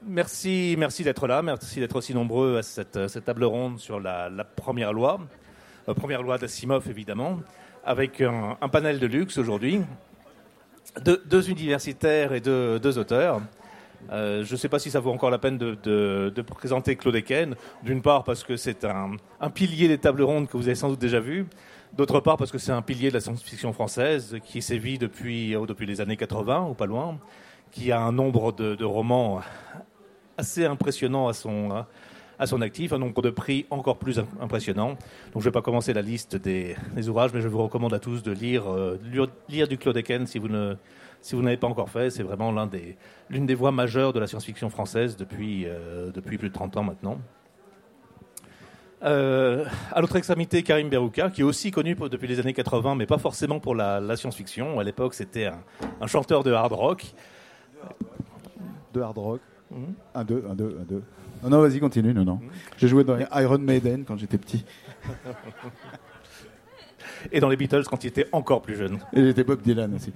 Merci d'être là, merci d'être aussi nombreux à cette table ronde sur la première loi d'Asimov évidemment, avec un panel de luxe aujourd'hui, deux universitaires et deux auteurs. Je ne sais pas si ça vaut encore la peine de présenter Claude Eken, d'une part parce que c'est un pilier des tables rondes que vous avez sans doute déjà vu, d'autre part parce que c'est un pilier de la science-fiction française qui sévit depuis les années 80 ou pas loin, qui a un nombre de romans assez impressionnant à son actif, un nombre de prix encore plus impressionnant. Donc je ne vais pas commencer la liste des ouvrages, mais je vous recommande à tous de lire du Claude Eken si vous n'avez pas encore fait. C'est vraiment l'une des voix majeures de la science-fiction française depuis plus de 30 ans maintenant. À l'autre extrémité, Karim Berouka, qui est aussi connu depuis les années 80, mais pas forcément pour la science-fiction. À l'époque, c'était un chanteur de hard rock. De hard rock. 1, 2. Non, vas-y, continue. Non. J'ai joué dans Iron Maiden quand j'étais petit. Et dans les Beatles quand il était encore plus jeune. Et j'étais Bob Dylan aussi.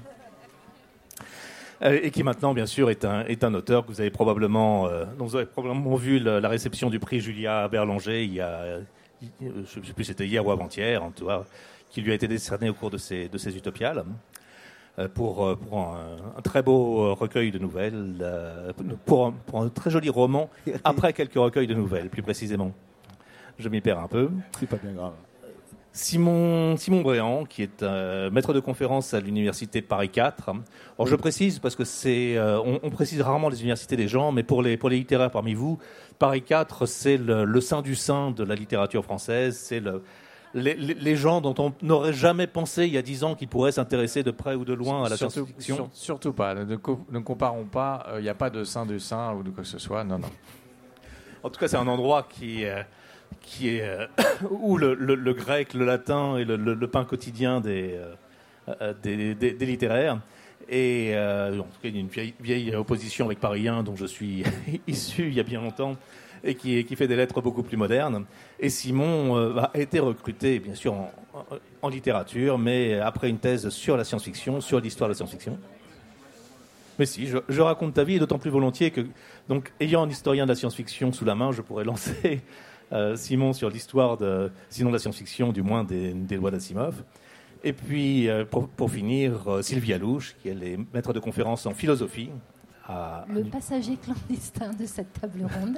Et qui maintenant, bien sûr, est un auteur que vous avez probablement, dont vous avez probablement vu la réception du prix Julia Berlanger je ne sais plus si c'était hier ou avant-hier, en tout cas, qui lui a été décerné au cours de ses utopiales. Pour un très beau recueil de nouvelles, pour un très joli roman, après quelques recueils de nouvelles, plus précisément. Je m'y perds un peu. C'est pas bien grave. Simon Bréant, qui est maître de conférence à l'université Paris 4. Alors je précise, parce que on précise rarement les universités des gens, mais pour les littéraires parmi vous, Paris 4, c'est le sein du sein de la littérature française, c'est les gens dont on n'aurait jamais pensé il y a 10 ans qu'ils pourraient s'intéresser de près ou de loin à la science-fiction. Surtout pas. Ne comparons pas. Il n'y a pas de sein du sein ou de quoi que ce soit. Non. En tout cas, c'est un endroit qui est où le grec, le latin et le pain quotidien des littéraires. Et en tout cas, il y a une vieille opposition avec Paris 1 dont je suis issu il y a bien longtemps, et qui fait des lettres beaucoup plus modernes. Et Simon a été recruté, bien sûr, en littérature, mais après une thèse sur la science-fiction, sur l'histoire de la science-fiction. Mais si, je raconte ta vie, et d'autant plus volontiers que, donc, ayant un historien de la science-fiction sous la main, je pourrais lancer Simon sur l'histoire sinon de la science-fiction, du moins des lois d'Asimov. Et puis, pour finir, Sylvia Louche, qui est maître de conférence en philosophie. Le passager clandestin de cette table ronde.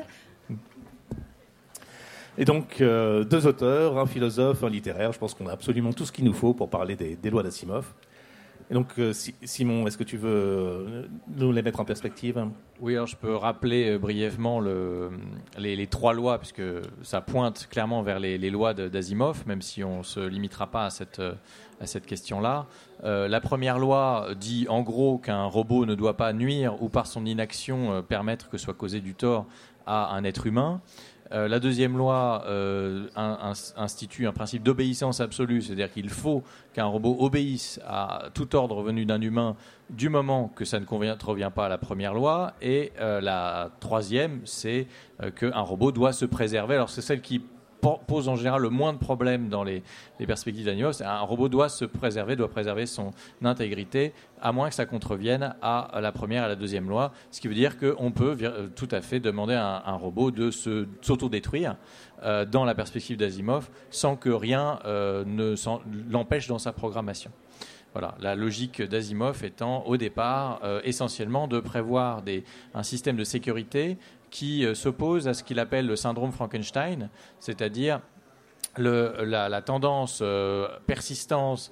Et donc, deux auteurs, un philosophe, un littéraire. Je pense qu'on a absolument tout ce qu'il nous faut pour parler des lois d'Asimov. Et donc, Simon, est-ce que tu veux nous les mettre en perspective ? Oui, alors je peux rappeler brièvement les trois lois, puisque ça pointe clairement vers les lois d'Asimov, même si on ne se limitera pas à cette question-là. La première loi dit en gros qu'un robot ne doit pas nuire ou par son inaction permettre que soit causé du tort à un être humain. La deuxième loi institue un principe d'obéissance absolue, c'est-à-dire qu'il faut qu'un robot obéisse à tout ordre venu d'un humain du moment que ça ne contrevient pas à la première loi. Et la troisième, c'est qu'un robot doit se préserver. Alors c'est celle qui pose en général le moins de problèmes dans les perspectives d'Asimov. Un robot doit préserver son intégrité, à moins que ça contrevienne à la première et à la deuxième loi, ce qui veut dire qu'on peut tout à fait demander à un robot de s'autodétruire dans la perspective d'Asimov sans que rien l'empêche dans sa programmation. Voilà, la logique d'Asimov étant au départ essentiellement de prévoir un système de sécurité qui s'oppose à ce qu'il appelle le syndrome Frankenstein, c'est-à-dire la tendance persistance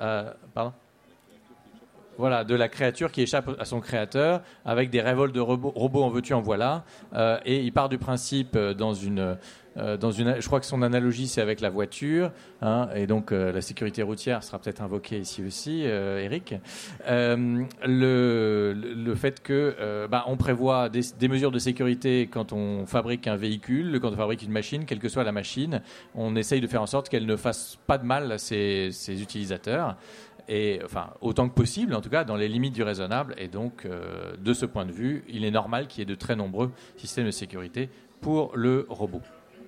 de la créature qui échappe à son créateur, avec des révoltes de robots en veux-tu en voilà, et il part du principe je crois que son analogie c'est avec la voiture, et donc la sécurité routière sera peut-être invoquée ici aussi, Eric. Le fait que on prévoit des mesures de sécurité quand on fabrique un véhicule, quand on fabrique une machine, quelle que soit la machine, on essaye de faire en sorte qu'elle ne fasse pas de mal à ses utilisateurs. Et enfin, autant que possible, en tout cas, dans les limites du raisonnable. Et donc, de ce point de vue, il est normal qu'il y ait de très nombreux systèmes de sécurité pour le robot.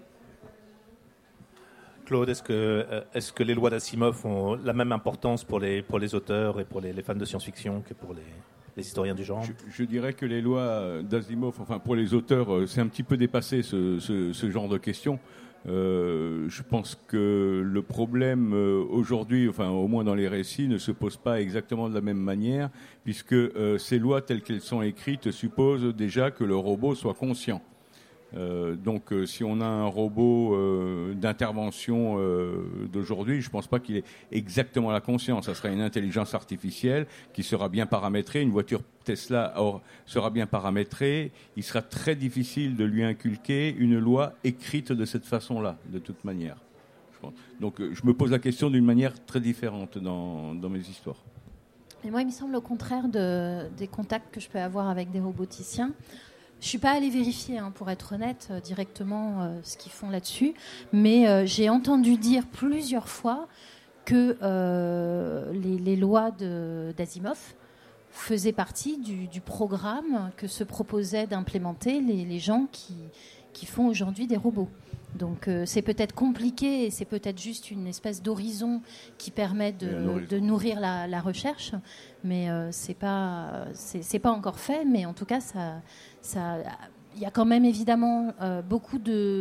Claude, est-ce que les lois d'Asimov ont la même importance pour les auteurs et pour les fans de science-fiction que pour les... historiens du genre? Je dirais que les lois d'Asimov, enfin pour les auteurs, c'est un petit peu dépassé ce genre de questions. Je pense que le problème aujourd'hui, enfin au moins dans les récits, ne se pose pas exactement de la même manière, puisque ces lois telles qu'elles sont écrites supposent déjà que le robot soit conscient. Donc si on a un robot d'intervention d'aujourd'hui, je ne pense pas qu'il ait exactement la conscience. Ça sera une intelligence artificielle qui sera bien paramétrée. Une voiture Tesla sera bien paramétrée. Il sera très difficile de lui inculquer une loi écrite de cette façon-là, de toute manière. Je pense. Donc je me pose la question d'une manière très différente dans mes histoires. Et moi, il me semble au contraire des contacts que je peux avoir avec des roboticiens. Je ne suis pas allée vérifier, pour être honnête, directement ce qu'ils font là-dessus, mais j'ai entendu dire plusieurs fois que les lois d'Asimov faisaient partie du programme que se proposaient d'implémenter les gens qui font aujourd'hui des robots. Donc c'est peut-être compliqué et c'est peut-être juste une espèce d'horizon qui permet de nourrir la recherche, mais c'est pas encore fait. Mais en tout cas, il y a quand même évidemment beaucoup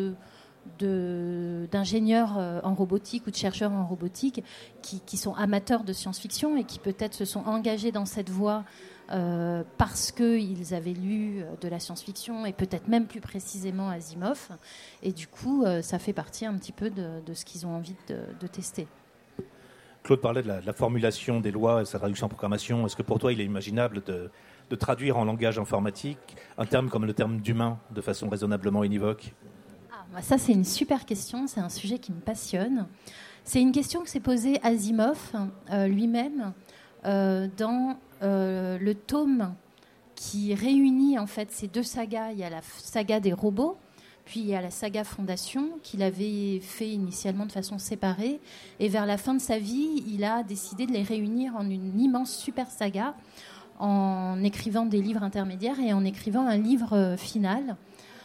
d'ingénieurs en robotique ou de chercheurs en robotique qui sont amateurs de science-fiction et qui peut-être se sont engagés dans cette voie parce qu'ils avaient lu de la science-fiction et peut-être même plus précisément Asimov, et du coup ça fait partie un petit peu de ce qu'ils ont envie de tester. Claude parlait de la formulation des lois et sa traduction en programmation. Est-ce que pour toi il est imaginable de traduire en langage informatique un terme comme le terme d'humain de façon raisonnablement univoque? Ça c'est une super question, c'est un sujet qui me passionne. C'est une question que s'est posée Asimov lui-même dans le tome qui réunit en fait ces deux sagas. Il y a la saga des robots, puis il y a la saga Fondation qu'il avait fait initialement de façon séparée, et vers la fin de sa vie il a décidé de les réunir en une immense super saga en écrivant des livres intermédiaires et en écrivant un livre final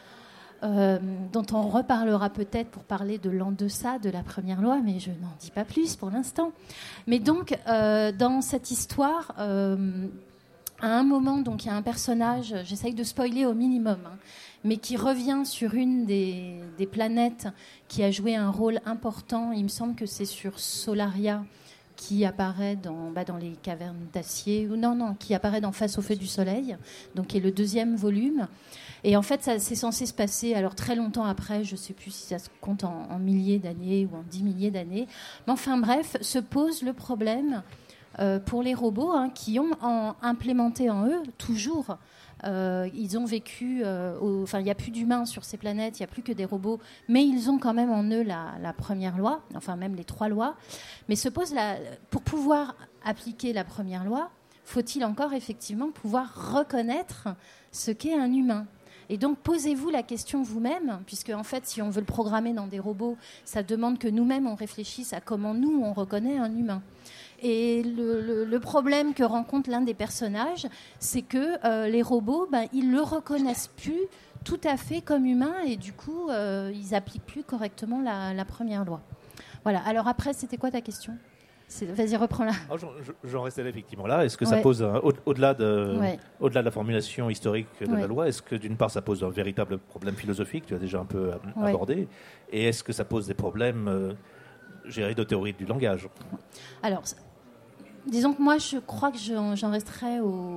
dont on reparlera peut-être pour parler de l'en-deçà de la première loi, mais je n'en dis pas plus pour l'instant. Mais donc, dans cette histoire, à un moment, donc, il y a un personnage, j'essaye de spoiler au minimum, mais qui revient sur une des planètes qui a joué un rôle important. Il me semble que c'est sur Solaria, qui apparaît dans les cavernes d'acier, ou non, qui apparaît dans Face au feu du soleil, donc qui est le 2e volume. Et en fait, ça, c'est censé se passer alors très longtemps après, je ne sais plus si ça se compte en milliers d'années ou en 10 milliers d'années. Mais enfin bref, se pose le problème pour les robots qui ont implémenté en eux toujours. Ils ont vécu, il n'y a plus d'humains sur ces planètes, il n'y a plus que des robots, mais ils ont quand même en eux la première loi, enfin même les 3 lois. Mais se pose pour pouvoir appliquer la première loi, faut-il encore effectivement pouvoir reconnaître ce qu'est un humain ? Et donc, posez-vous la question vous-même, puisque en fait, si on veut le programmer dans des robots, ça demande que nous-mêmes, on réfléchisse à comment nous, on reconnaît un humain. Et le problème que rencontre l'un des personnages, c'est que les robots, ils ne le reconnaissent plus tout à fait comme humain, et du coup, ils n'appliquent plus correctement la première loi. Voilà. Alors après, c'était quoi ta question ? Vas-y, reprends-la. J'en restais là, effectivement là. Est-ce que ça pose, au-delà de la formulation historique de la loi, est-ce que d'une part ça pose un véritable problème philosophique, tu as déjà un peu abordé, et est-ce que ça pose des problèmes de théorie du langage ? Alors, disons que moi je crois que j'en resterais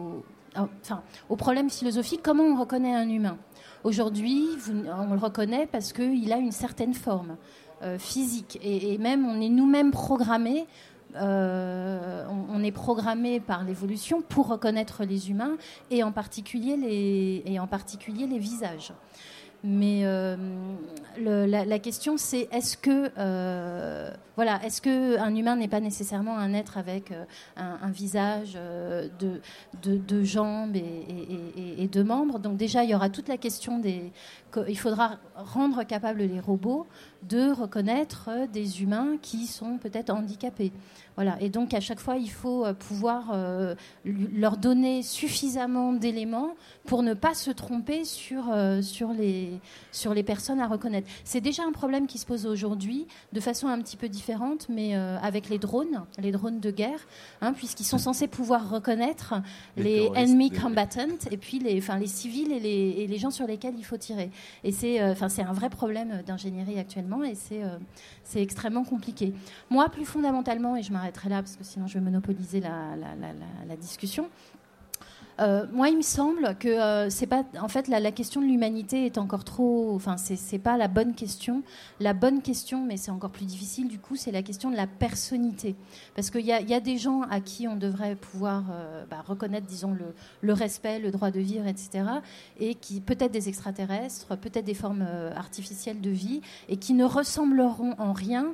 au problème philosophique. Comment on reconnaît un humain ? Aujourd'hui, on le reconnaît parce qu'il a une certaine forme physique, et même on est nous-mêmes programmés. On est programmé par l'évolution pour reconnaître les humains et en particulier les visages. Mais la question c'est est-ce que un humain n'est pas nécessairement un être avec un visage, de jambes et de membres. Donc déjà il y aura toute la question il faudra rendre capables les robots de reconnaître des humains qui sont peut-être handicapés. Voilà. Et donc à chaque fois il faut pouvoir leur donner suffisamment d'éléments pour ne pas se tromper sur les les personnes à reconnaître. C'est déjà un problème qui se pose aujourd'hui de façon un petit peu différente, mais avec les drones de guerre, puisqu'ils sont censés pouvoir reconnaître les enemy combatants et puis les civils et les gens sur lesquels il faut tirer. Et c'est un vrai problème d'ingénierie actuellement et c'est extrêmement compliqué. Moi, plus fondamentalement, et je m'arrêterai là parce que sinon je vais monopoliser la discussion, moi, il me semble que c'est pas, en fait, la question de l'humanité est encore trop. Enfin, c'est pas la bonne question. La bonne question, mais c'est encore plus difficile. Du coup, c'est la question de la personnalité, parce qu'il y a des gens à qui on devrait pouvoir reconnaître, disons, le respect, le droit de vivre, etc. Et qui peut-être des extraterrestres, peut-être des formes artificielles de vie, et qui ne ressembleront en rien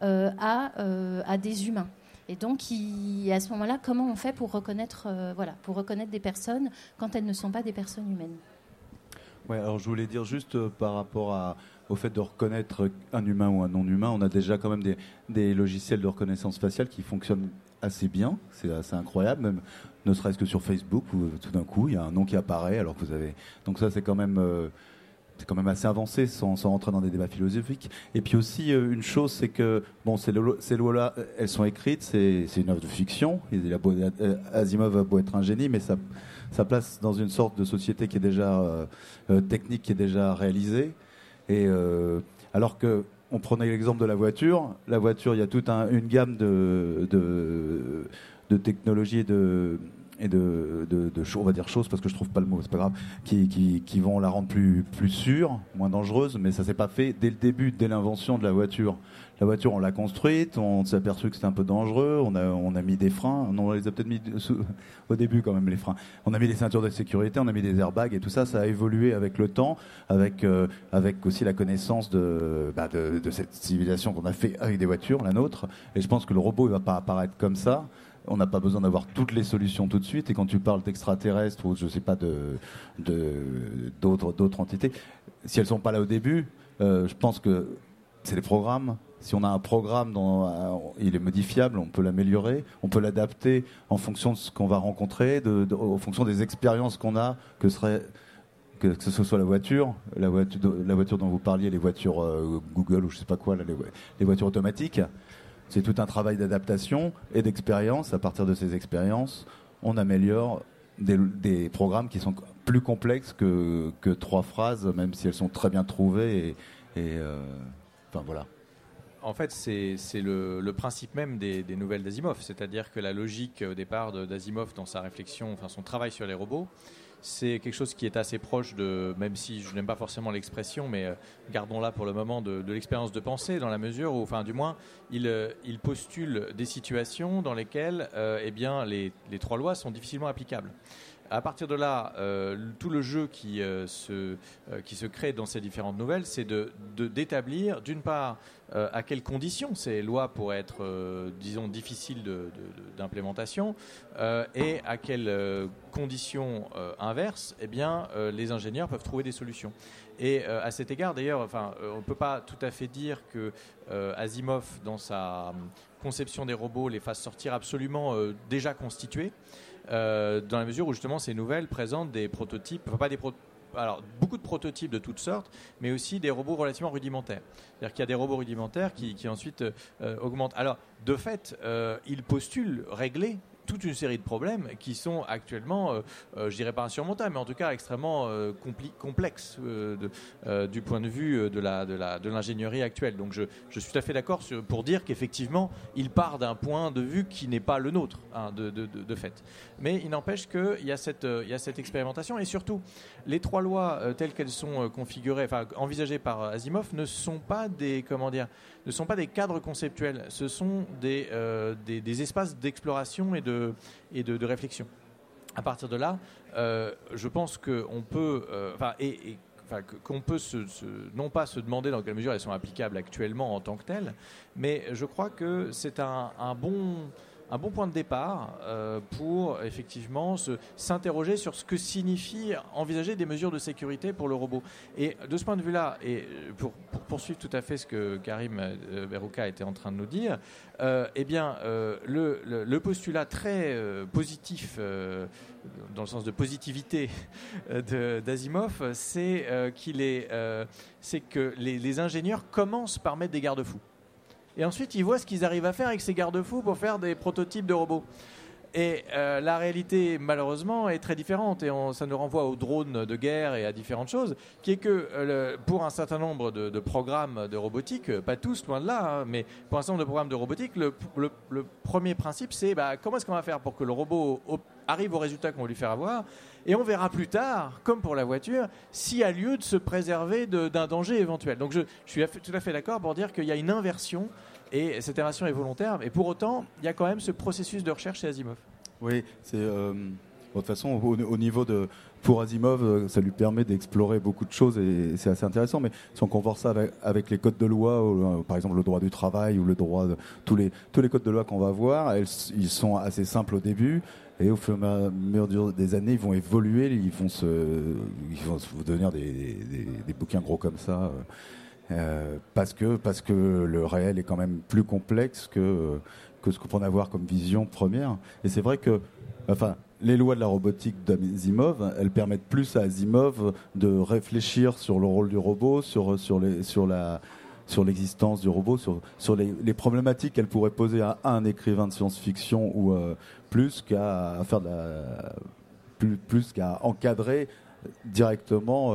à des humains. Et donc, à ce moment-là, comment on fait pour reconnaître des personnes quand elles ne sont pas des personnes humaines ? Ouais, alors je voulais dire juste par rapport au fait de reconnaître un humain ou un non-humain, on a déjà quand même des logiciels de reconnaissance faciale qui fonctionnent assez bien, c'est assez incroyable, même ne serait-ce que sur Facebook où tout d'un coup il y a un nom qui apparaît alors que vous avez... Donc ça c'est quand même assez avancé sans rentrer dans des débats philosophiques. Et puis aussi, une chose, c'est que ces lois-là, elles sont écrites, c'est une œuvre de fiction. Asimov a beau être un génie, mais ça place dans une sorte de société qui est déjà technique, qui est déjà réalisée. Et alors que on prenait l'exemple de la voiture, il y a toute une gamme de technologies et de choses, on va dire choses parce que je trouve pas le mot, c'est pas grave, qui vont la rendre plus sûre, moins dangereuse, mais ça s'est pas fait dès le début, dès l'invention de la voiture. La voiture, on l'a construite, on s'est aperçu que c'était un peu dangereux, on a mis des freins, on les a peut-être mis au début quand même, les freins. On a mis des ceintures de sécurité, on a mis des airbags et tout ça, ça a évolué avec le temps, avec aussi la connaissance de cette civilisation qu'on a fait avec des voitures, la nôtre. Et je pense que le robot, il va pas apparaître comme ça. On n'a pas besoin d'avoir toutes les solutions tout de suite. Et quand tu parles d'extraterrestres ou je sais pas d'autres entités, si elles sont pas là au début, je pense que c'est des programmes. Si on a un programme dont il est modifiable, on peut l'améliorer, on peut l'adapter en fonction de ce qu'on va rencontrer, en fonction des expériences qu'on a, que ce soit la voiture dont vous parliez, les voitures Google ou je sais pas quoi, les voitures automatiques. C'est tout un travail d'adaptation et d'expérience. À partir de ces expériences, on améliore des programmes qui sont plus complexes que 3 phrases, même si elles sont très bien trouvées. Enfin voilà. En fait, c'est le principe même des nouvelles d'Asimov. C'est-à-dire que la logique au départ d'Asimov dans sa réflexion, enfin son travail sur les robots, c'est quelque chose qui est assez proche de, même si je n'aime pas forcément l'expression, mais gardons-la pour le moment, de l'expérience de pensée, dans la mesure où, enfin du moins, il postule des situations dans lesquelles les 3 lois sont difficilement applicables. À partir de là, tout le jeu qui se crée dans ces différentes nouvelles, c'est d'établir, d'une part, à quelles conditions ces lois pourraient être, disons, difficiles d'implémentation, et à quelles conditions inverses, les ingénieurs peuvent trouver des solutions. Et à cet égard, d'ailleurs, on ne peut pas tout à fait dire que Asimov, dans sa conception des robots, les fasse sortir absolument déjà constitués. Dans la mesure où justement ces nouvelles présentent des prototypes, alors beaucoup de prototypes de toutes sortes, mais aussi des robots relativement rudimentaires. C'est-à-dire qu'il y a des robots rudimentaires qui ensuite augmentent. Alors de fait, ils postulent régler toute une série de problèmes qui sont actuellement, je dirais pas insurmontables, mais en tout cas extrêmement complexes du point de vue de l'ingénierie actuelle. Donc je suis tout à fait d'accord pour dire qu'effectivement, il part d'un point de vue qui n'est pas le nôtre, de fait. Mais il n'empêche qu'il y a cette expérimentation, et surtout, les 3 lois telles qu'elles sont configurées, envisagées par Asimov, ne sont pas des cadres conceptuels, ce sont des espaces d'exploration et de réflexion. À partir de là, je pense qu'on peut, qu'on peut non pas se demander dans quelle mesure elles sont applicables actuellement en tant que telles, mais je crois que c'est un un bon point de départ pour effectivement s'interroger sur ce que signifie envisager des mesures de sécurité pour le robot. Et de ce point de vue-là, et pour poursuivre tout à fait ce que Karim Berouka était en train de nous dire, le postulat très positif, dans le sens de positivité d'Asimov, c'est que les ingénieurs commencent par mettre des garde-fous. Et ensuite, ils voient ce qu'ils arrivent à faire avec ces garde-fous pour faire des prototypes de robots. Et la réalité, malheureusement, est très différente. Et ça nous renvoie aux drones de guerre et à différentes choses, qui est que pour un certain nombre de programmes de robotique, pas tous, loin de là, hein, mais pour un certain nombre de programmes de robotique, le premier principe, c'est comment est-ce qu'on va faire pour que le robot arrive au résultat qu'on veut lui faire avoir. Et on verra plus tard, comme pour la voiture, s'il y a lieu de se préserver d'un danger éventuel. Donc je suis tout à fait d'accord pour dire qu'il y a une inversion, et cette inversion est volontaire. Et pour autant, il y a quand même ce processus de recherche chez Asimov. Oui, c'est de toute façon au niveau pour Asimov, ça lui permet d'explorer beaucoup de choses et c'est assez intéressant. Mais si on compare ça avec les codes de loi, par exemple le droit du travail ou le droit tous les codes de loi qu'on va voir, ils sont assez simples au début. Et au fur et à mesure des années, ils vont évoluer, ils vont devenir des bouquins gros comme ça, parce que le réel est quand même plus complexe que ce qu'on peut avoir comme vision première. Et c'est vrai que, les lois de la robotique d'Asimov, elles permettent plus à Asimov de réfléchir sur le rôle du robot, sur l'existence du robot, sur les problématiques qu'elle pourrait poser à un écrivain de science-fiction ou plus qu'à encadrer directement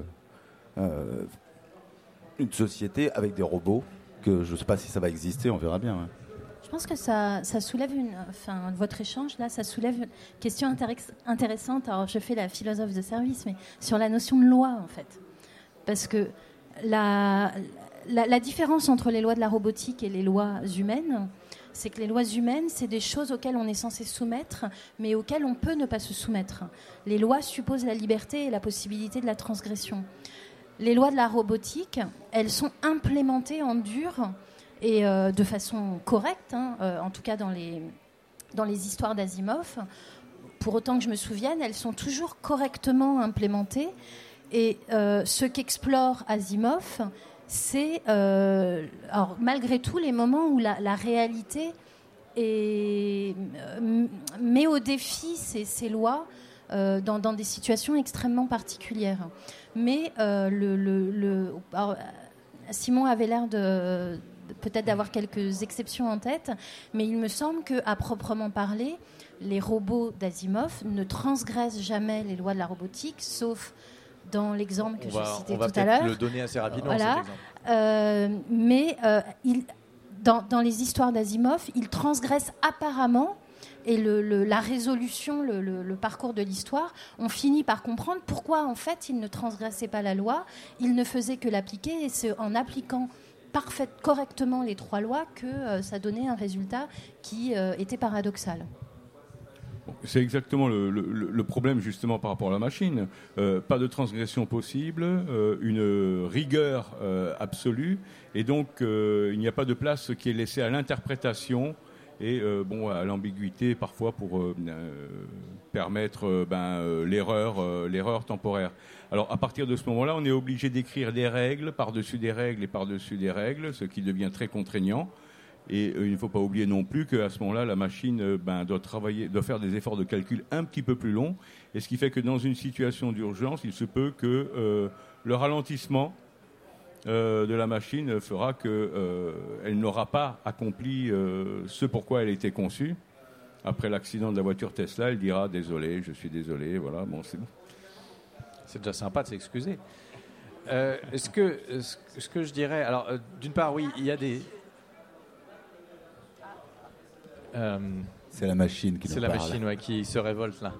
une société avec des robots. Que je ne sais pas si ça va exister, on verra bien. Ouais. Je pense que ça soulève votre échange là, ça soulève une question intéressante. Alors je fais la philosophe de service, mais sur la notion de loi en fait, parce que la différence entre les lois de la robotique et les lois humaines, c'est que les lois humaines, c'est des choses auxquelles on est censé soumettre, mais auxquelles on peut ne pas se soumettre. Les lois supposent la liberté et la possibilité de la transgression. Les lois de la robotique, elles sont implémentées en dur et de façon correcte, en tout cas dans les histoires d'Asimov. Pour autant que je me souvienne, elles sont toujours correctement implémentées. Et ce qu'explore Asimov, c'est alors, malgré tout les moments où la réalité met au défi ces lois dans des situations extrêmement particulières. Mais alors, Simon avait l'air peut-être d'avoir quelques exceptions en tête, mais il me semble qu'à proprement parler, les robots d'Asimov ne transgressent jamais les lois de la robotique, sauf dans l'exemple que je citais tout à l'heure. On va peut-être le donner assez rapidement, voilà. Cet exemple. Mais dans les histoires d'Asimov, ils transgressent apparemment, et la résolution, le parcours de l'histoire, on finit par comprendre pourquoi en fait ils ne transgressaient pas la loi, ils ne faisaient que l'appliquer, et c'est en appliquant correctement les trois lois que ça donnait un résultat qui était paradoxal. C'est exactement le problème justement par rapport à la machine. Pas de transgression possible, une rigueur absolue, et donc il n'y a pas de place qui est laissée à l'interprétation et à l'ambiguïté parfois pour permettre l'erreur temporaire. Alors à partir de ce moment-là, on est obligé d'écrire des règles par-dessus des règles et par-dessus des règles, ce qui devient très contraignant. Et il ne faut pas oublier non plus qu'à ce moment-là, la machine doit faire des efforts de calcul un petit peu plus longs. Et ce qui fait que dans une situation d'urgence, il se peut que le ralentissement de la machine fera qu'elle n'aura pas accompli ce pourquoi elle était conçue. Après l'accident de la voiture Tesla, elle dira « Désolé, je suis désolé, voilà, bon, c'est bon ». C'est déjà sympa de s'excuser. Ce que je dirais... Alors, d'une part, oui, il y a des... c'est la machine qui nous parle. C'est la machine qui se révolte là.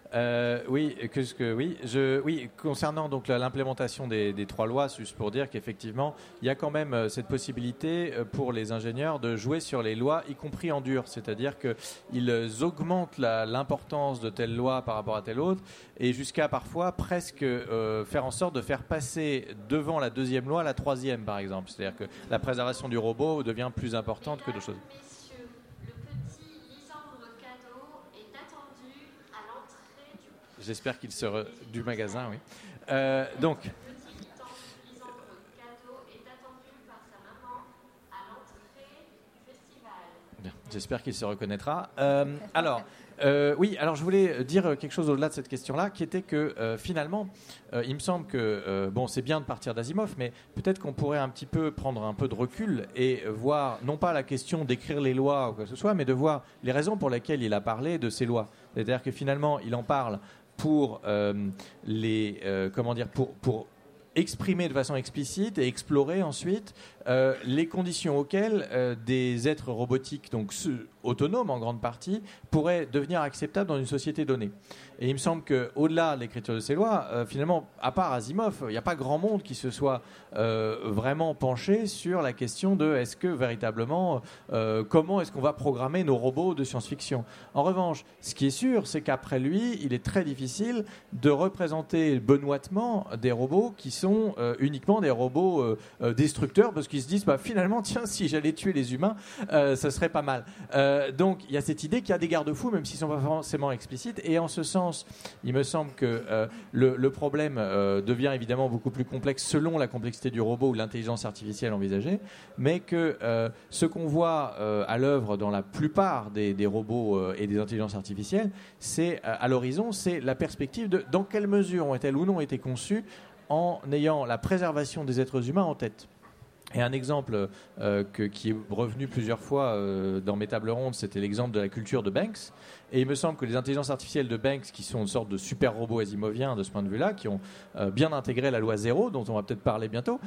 Concernant donc l'implémentation des trois lois, juste pour dire qu'effectivement, il y a quand même cette possibilité pour les ingénieurs de jouer sur les lois, y compris en dur. C'est-à-dire qu'ils augmentent l'importance de telle loi par rapport à telle autre, et jusqu'à parfois presque faire en sorte de faire passer devant la deuxième loi la troisième, par exemple. C'est-à-dire que la préservation du robot devient plus importante que d'autres choses. J'espère qu'il sera du magasin, oui. Donc. Bien, j'espère qu'il se reconnaîtra. Oui, alors je voulais dire quelque chose au-delà de cette question-là, qui était que finalement, il me semble que c'est bien de partir d'Asimov, mais peut-être qu'on pourrait un petit peu prendre un peu de recul et voir, non pas la question d'écrire les lois ou quoi que ce soit, mais de voir les raisons pour lesquelles il a parlé de ces lois. C'est-à-dire que finalement, il en parle pour pour exprimer de façon explicite et explorer ensuite les conditions auxquelles des êtres robotiques, donc autonomes en grande partie, pourraient devenir acceptables dans une société donnée. Et il me semble qu'au-delà de l'écriture de ces lois, finalement, à part Asimov, il n'y a pas grand monde qui se soit vraiment penché sur la question de est-ce que véritablement, comment est-ce qu'on va programmer nos robots de science-fiction. En revanche, ce qui est sûr, c'est qu'après lui, il est très difficile de représenter benoîtement des robots qui sont uniquement des robots destructeurs, parce qu'ils se disent finalement, tiens, si j'allais tuer les humains, ça serait pas mal. Donc il y a cette idée qu'il y a des garde-fous, même s'ils ne sont pas forcément explicites, et en ce sens, il me semble que le problème devient évidemment beaucoup plus complexe selon la complexité du robot ou l'intelligence artificielle envisagée, mais que ce qu'on voit à l'œuvre dans la plupart des robots et des intelligences artificielles, c'est à l'horizon, c'est la perspective de dans quelle mesure ont-elles ou non été conçues en ayant la préservation des êtres humains en tête. Et un exemple qui est revenu plusieurs fois dans mes tables rondes, c'était l'exemple de la culture de Banks. Et il me semble que les intelligences artificielles de Banks, qui sont une sorte de super robots asimoviens de ce point de vue-là, qui ont bien intégré la loi 0, dont on va peut-être parler bientôt,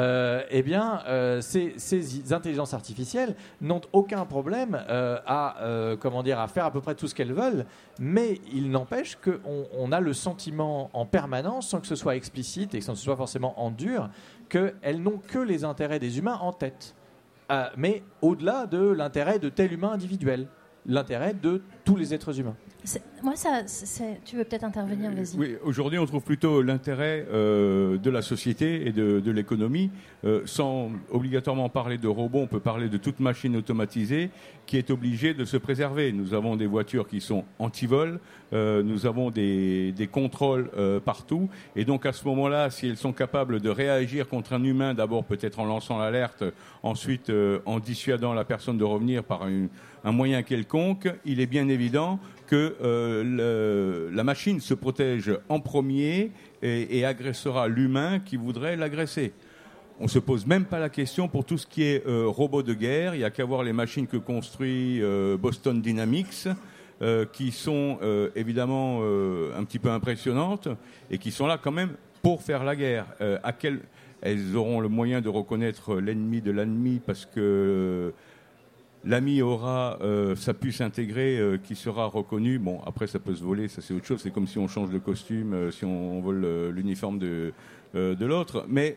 ces intelligences artificielles n'ont aucun problème à faire à peu près tout ce qu'elles veulent, mais il n'empêche qu'on a le sentiment en permanence, sans que ce soit explicite et sans que ce soit forcément en dur, qu'elles n'ont que les intérêts des humains en tête, mais au-delà de l'intérêt de tel humain individuel, l'intérêt de tous les êtres humains. Tu veux peut-être intervenir, vas-y. Oui, aujourd'hui, on trouve plutôt l'intérêt de la société et de l'économie. Sans obligatoirement parler de robots, on peut parler de toute machine automatisée qui est obligée de se préserver. Nous avons des voitures qui sont anti-vol, nous avons des contrôles partout. Et donc, à ce moment-là, si elles sont capables de réagir contre un humain, d'abord peut-être en lançant l'alerte, ensuite en dissuadant la personne de revenir par un moyen quelconque, il est bien évident que la machine se protège en premier et agressera l'humain qui voudrait l'agresser. On ne se pose même pas la question pour tout ce qui est robot de guerre. Il n'y a qu'à voir les machines que construit Boston Dynamics, qui sont évidemment un petit peu impressionnantes et qui sont là quand même pour faire la guerre. Elles auront le moyen de reconnaître l'ennemi de l'ennemi parce que l'ami aura sa puce intégrée qui sera reconnue. Bon, après, ça peut se voler, ça c'est autre chose. C'est comme si on change de costume, si on vole l'uniforme de l'autre. Mais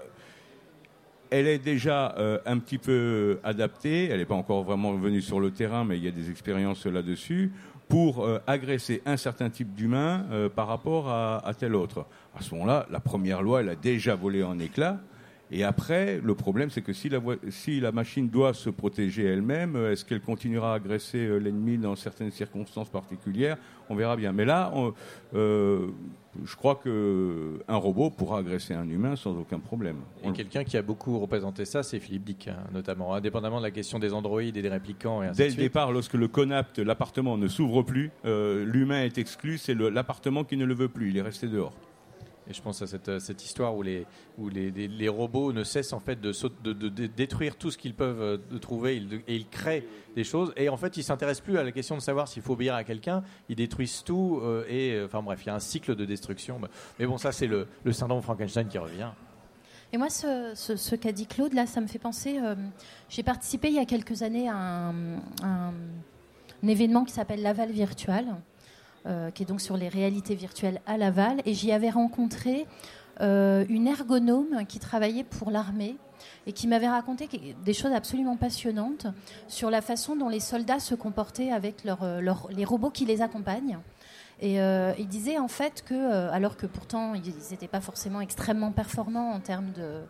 elle est déjà un petit peu adaptée. Elle n'est pas encore vraiment venue sur le terrain, mais il y a des expériences là-dessus pour agresser un certain type d'humain par rapport à tel autre. À ce moment-là, la première loi, elle a déjà volé en éclats. Et après, le problème, c'est que si la machine doit se protéger elle-même, est-ce qu'elle continuera à agresser l'ennemi dans certaines circonstances particulières ? On verra bien. Mais là, je crois qu'un robot pourra agresser un humain sans aucun problème. Et quelqu'un qui a beaucoup représenté ça, c'est Philippe Dick, notamment, indépendamment de la question des androïdes et des réplicants. Et ainsi Dès de le suite. départ, lorsque le CONAPT, l'appartement, ne s'ouvre plus, l'humain est exclu, c'est l'appartement qui ne le veut plus, il est resté dehors. Et je pense à cette histoire où les robots ne cessent en fait de détruire tout ce qu'ils peuvent trouver et ils créent des choses. Et en fait, ils ne s'intéressent plus à la question de savoir s'il faut obéir à quelqu'un. Ils détruisent tout. Enfin bref, il y a un cycle de destruction. Mais bon, ça, c'est le syndrome Frankenstein qui revient. Et moi, ce qu'a dit Claude, là, ça me fait penser... j'ai participé il y a quelques années à un événement qui s'appelle Laval Virtual, qui est donc sur les réalités virtuelles à Laval. Et j'y avais rencontré une ergonome qui travaillait pour l'armée et qui m'avait raconté des choses absolument passionnantes sur la façon dont les soldats se comportaient avec les robots qui les accompagnent. Et il disait en fait que, alors que pourtant ils n'étaient pas forcément extrêmement performants en termes de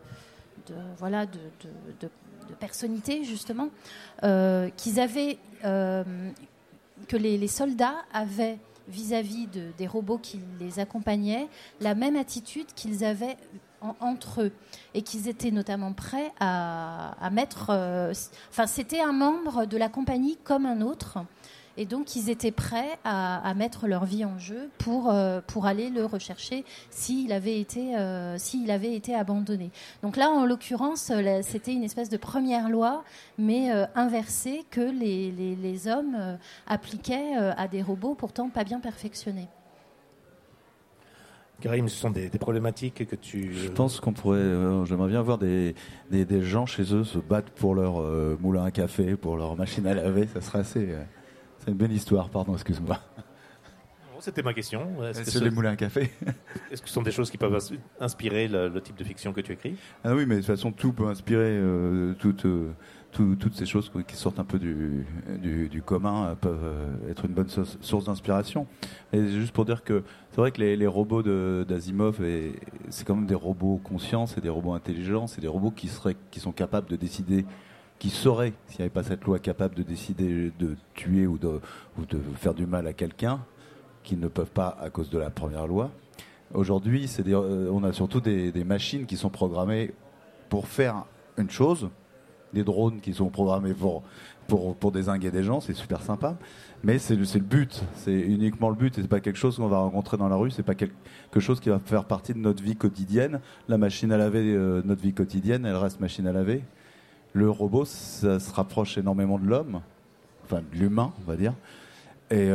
personnalité justement, qu'ils avaient, que les soldats avaient vis-à-vis des robots qui les accompagnaient, la même attitude qu'ils avaient entre eux, et qu'ils étaient notamment prêts à mettre... c'était un membre de la compagnie comme un autre, et donc ils étaient prêts à mettre leur vie en jeu pour aller le rechercher s'il avait été abandonné. Donc là, en l'occurrence, c'était une espèce de première loi, mais inversée, que les hommes appliquaient à des robots pourtant pas bien perfectionnés. Karim, ce sont des problématiques que tu... Je pense qu'on pourrait... j'aimerais bien voir des gens chez eux se battre pour leur moulin à café, pour leur machine à laver. Ça serait assez... c'est une belle histoire, pardon, excuse-moi. C'était ma question. C'est les moulins à café. Est-ce que ce sont des choses qui peuvent inspirer le type de fiction que tu écris ? Ah oui, mais de toute façon, tout peut inspirer. Toutes ces choses qui sortent un peu du commun peuvent être une bonne source d'inspiration. Et juste pour dire que c'est vrai que les robots d'Asimov, c'est quand même des robots conscients, c'est des robots intelligents, c'est des robots qui sont capables de décider, qui seraient, s'il n'y avait pas cette loi, capables de décider de tuer ou de faire du mal à quelqu'un, qui ne peuvent pas à cause de la première loi. Aujourd'hui, on a surtout des machines qui sont programmées pour faire une chose, des drones qui sont programmés pour dézinguer des gens, c'est super sympa, mais c'est le but, c'est uniquement le but, et c'est pas quelque chose qu'on va rencontrer dans la rue, c'est pas quelque chose qui va faire partie de notre vie quotidienne. La machine à laver, notre vie quotidienne, elle reste machine à laver. Le robot, ça se rapproche énormément de l'homme, enfin de l'humain, on va dire, et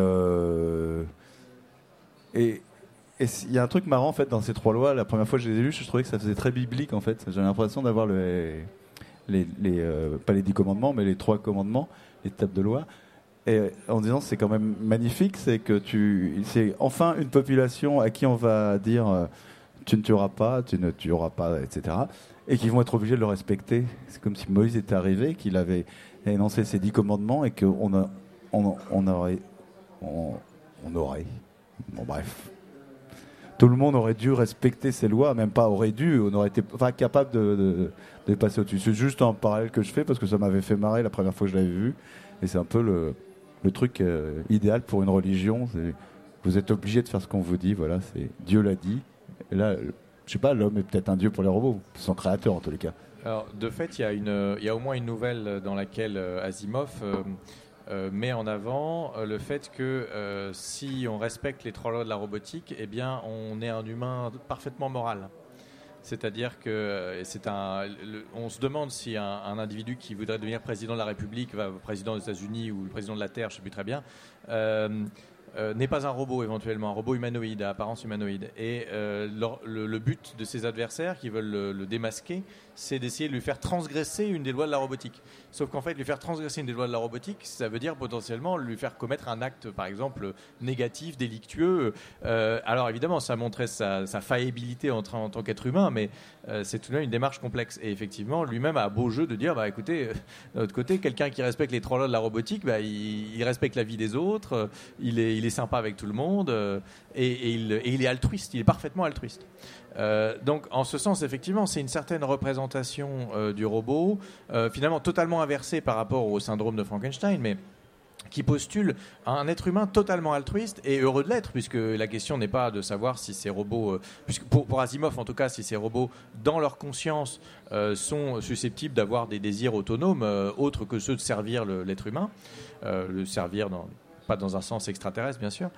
il y a un truc marrant en fait dans ces trois lois. La première fois que je les ai lues, je trouvais que ça faisait très biblique en fait. J'ai l'impression d'avoir pas les 10 commandements, mais les 3 commandements, les tables de loi. Et en disant c'est quand même magnifique, c'est que c'est enfin une population à qui on va dire tu ne tueras pas, tu ne tueras pas, etc. Et qui vont être obligés de le respecter. C'est comme si Moïse était arrivé, qu'il avait énoncé ces 10 commandements et qu'on aurait. Bon, bref. Tout le monde aurait dû respecter ces lois, même pas aurait dû, on aurait été capable de passer au-dessus. C'est juste un parallèle que je fais parce que ça m'avait fait marrer la première fois que je l'avais vu. Et c'est un peu le truc idéal pour une religion. Vous êtes obligé de faire ce qu'on vous dit, voilà, Dieu l'a dit. Et là, je sais pas, l'homme est peut-être un dieu pour les robots, son créateur en tous les cas. Alors, de fait, il y a au moins une nouvelle dans laquelle Asimov met en avant le fait que si on respecte les 3 lois de la robotique, eh bien, on est un humain parfaitement moral. C'est-à-dire que on se demande si un individu qui voudrait devenir président de la République, président des États-Unis ou le président de la Terre, je ne sais plus très bien, n'est pas un robot éventuellement, un robot humanoïde, à apparence humanoïde. Et le but de ses adversaires qui veulent le démasquer, c'est d'essayer de lui faire transgresser une des lois de la robotique. Sauf qu'en fait, lui faire transgresser une des lois de la robotique, ça veut dire potentiellement lui faire commettre un acte, par exemple, négatif, délictueux. Alors évidemment, ça montrait sa faillibilité en tant qu'être humain, mais c'est tout de même une démarche complexe. Et effectivement, lui-même a beau jeu de dire, écoutez, d'un autre côté, quelqu'un qui respecte les 3 lois de la robotique, il respecte la vie des autres, il est sympa avec tout le monde, et il est altruiste, il est parfaitement altruiste. Donc en ce sens, effectivement, c'est une certaine représentation du robot, finalement totalement inversée par rapport au syndrome de Frankenstein, mais qui postule un être humain totalement altruiste et heureux de l'être, puisque la question n'est pas de savoir si ces robots, puisque pour Asimov en tout cas, si ces robots dans leur conscience sont susceptibles d'avoir des désirs autonomes autres que ceux de servir l'être humain, le servir pas dans un sens extraterrestre bien sûr,